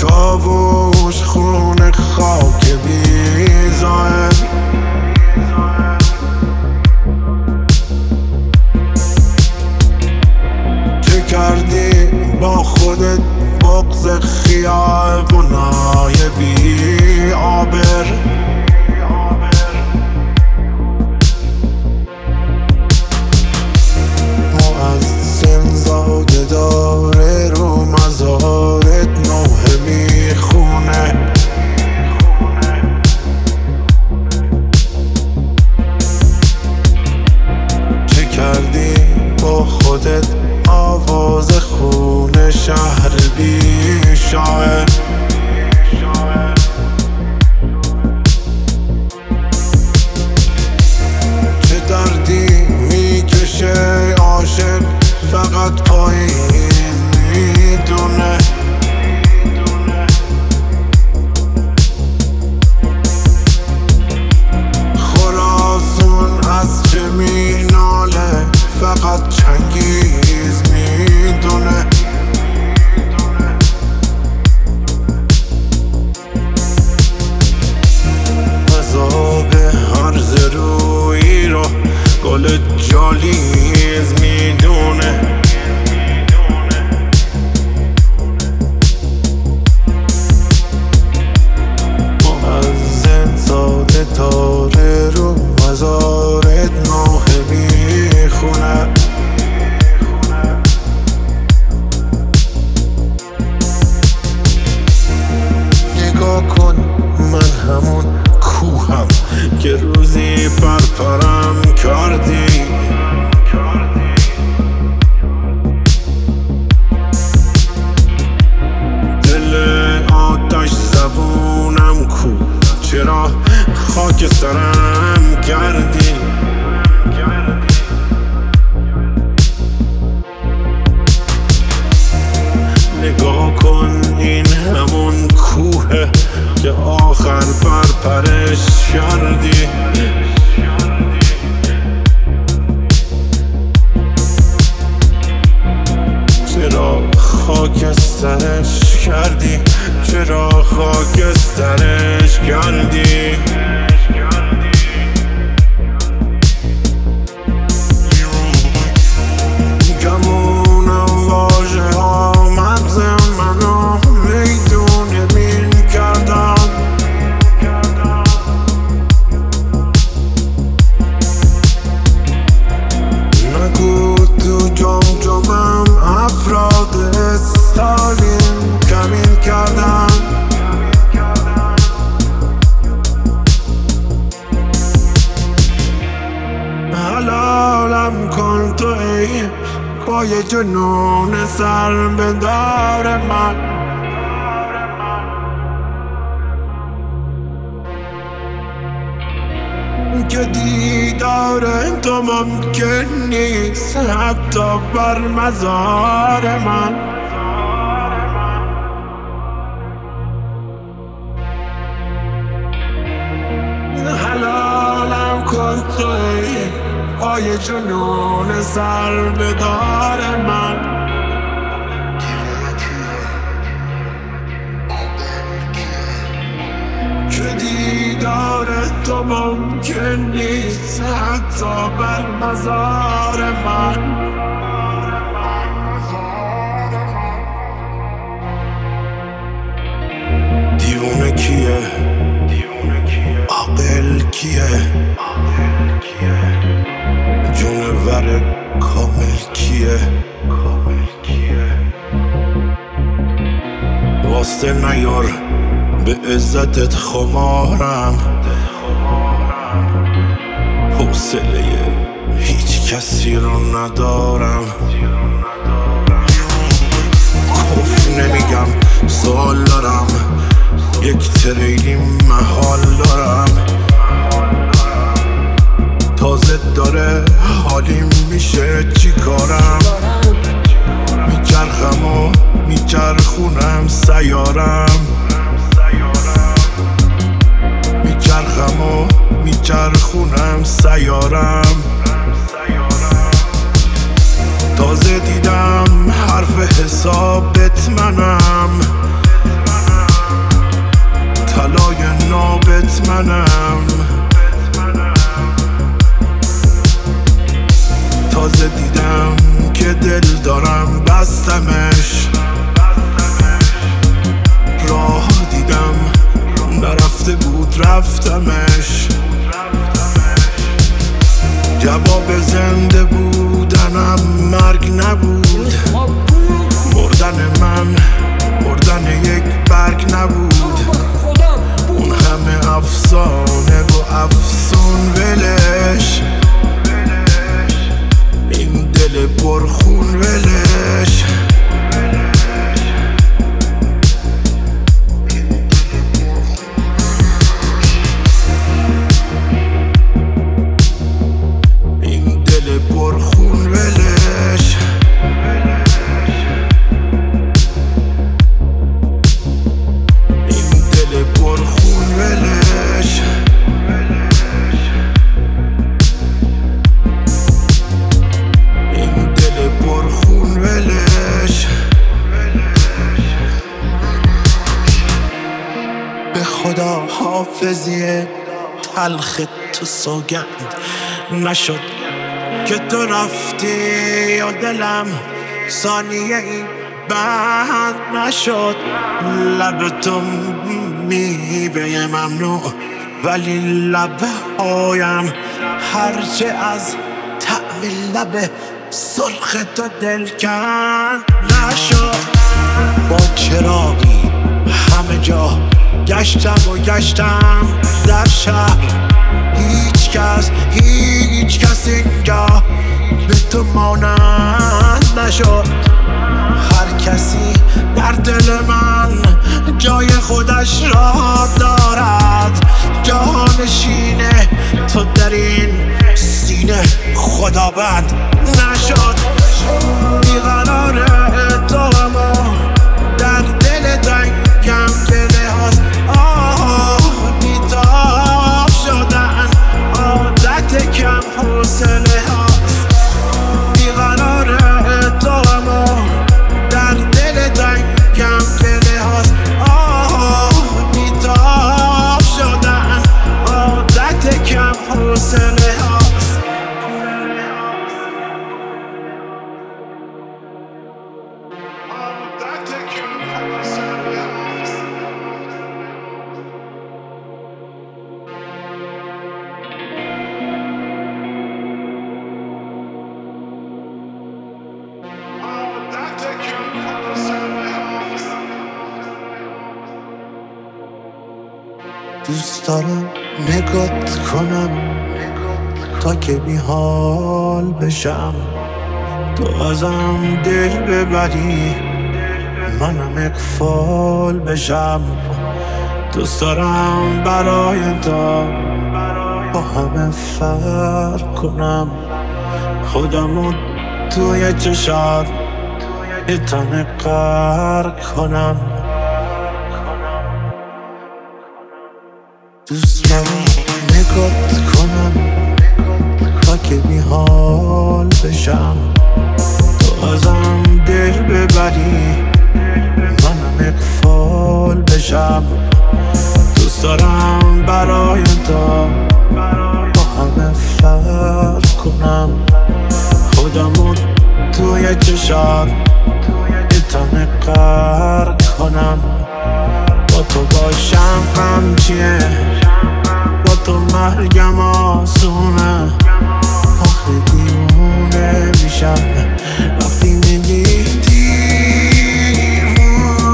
چاووش خون خاک بیزار. چه کردی با خودت بغض خیابونای بی آبر؟ مؤذن زاده داره رو مزارت نوحه میخونه. چه کردی با خودت آواز خونه شهر بی شاعر؟ چه دردی میکشه عاشق فقط پایین میدونه. خراسون از چه میناله فقط چنگیز میدونه. عذاب هرز روی رو گل جالیز میدونه. مؤذن ساده تاره رو مزارت نوحه میخونه. نگاه کن من همون کوهم که روزی پرپرم کردی. دل آتش زبونم کو چرا خاک سرم کردی. نگاه کن این همون کوه که آخر پرپرش کردی. چرا خاکسترش کردی؟ چرا خاکسترش کردی؟ گمونم واژه ها مغز منو میدونه مین کردم. نگو تو جمجمم افراد استالین کمین کردم. حلالم کن تو ای با یه جنون سر به دار من. که دیدار تو ممکن نیست حتی بر مزار من. حلالم کن تو ای با یه جنون سر به دار من. که دیدار تو ممکن نیست حتی بر مزار من. دیوونه کیه؟ عاقل کیه؟ جونور کامل کیه؟ واسه نیار به عزتت خمارم. حوصله هیچ کسی رو ندارم. کف نمیگم سوال دارم. یک تریلی محال دارم. تازه داره حالیم میشه چی کارم. میچرخم و میچرخونم سیارم. میچرخم و میچرخونم سیارم. تازه دیدم حرف حسابت منم. رفته بود رفتمش. جواب زنده بودنم مرگ نبود، مردن من مردن یک برگ نبود. اون همه افسانه و افسون ولش، این دل پرخون ولش. این دل پرخون ولش. این دل پرخون ولش. این دل پرخون ولش. به خدا حافظی تلخ تو سوگند نشد که تو رفتی و دلم ثانیه ای بند نشد. لب تو میوه ممنوع ولی لب هایم هرچه از طعم لب سرخ تو دلکند نشد. با چراغی همه جا گشتم و گشتم در شهر، هیچ کس اینجا به تو مانند نشد. هر کسی در دل من جای خودش را دارد، جانشینه تو در این سینه خداوند نشد. بیقرار تو اما در دل تنگم دل هاست. بیتاب شدن عادت کم حوصله هاست. بیقرار تو اما در دل تنگم دل هاست. بیتاب شدن عادت کم حوصله هاست. دوست دارم نگات کنم تا که بی حال بشم، تو ازم دل ببری منم اقفال بشم. دوست دارم برای تو با همه فرق کنم، خودمو توی چشات یه تنه غرق کنم. دوست دارم نگات کنم تا که بی حال بشم، تو ازم دل ببری منم اقفال بشم. دوست دارم برای تو با همه فرق کنم، خودمو توی چشات یه تنه غرق کنم. با تو باشم غم چیه، با تو مرگم آسونه. آخه دیوونه میشم وقتی میگی دیوونه.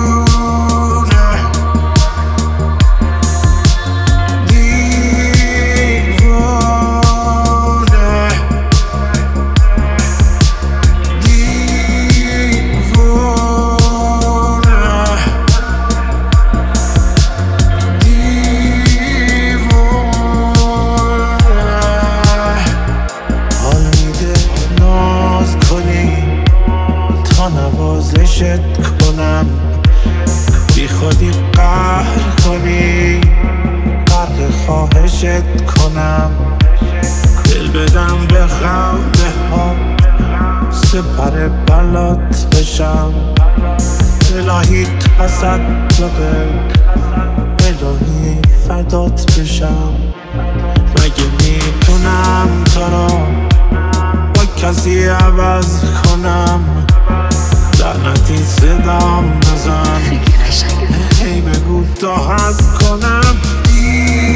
دیوونه نوازشت کنم، بی خودی قهر کنی غرق خواهشت کنم. دل بدم به خنده ها سپر بلات بشم. الهی تصدقت، الهی فدات بشم. مگه میتونم تو رو با کسی عوض کنم؟ لعنتی صدام نزن، هی بگو تا حس کنم. باشی.